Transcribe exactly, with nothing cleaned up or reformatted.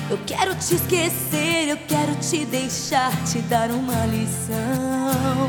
Eu quero te esquecer, eu quero te deixar, te dar uma lição.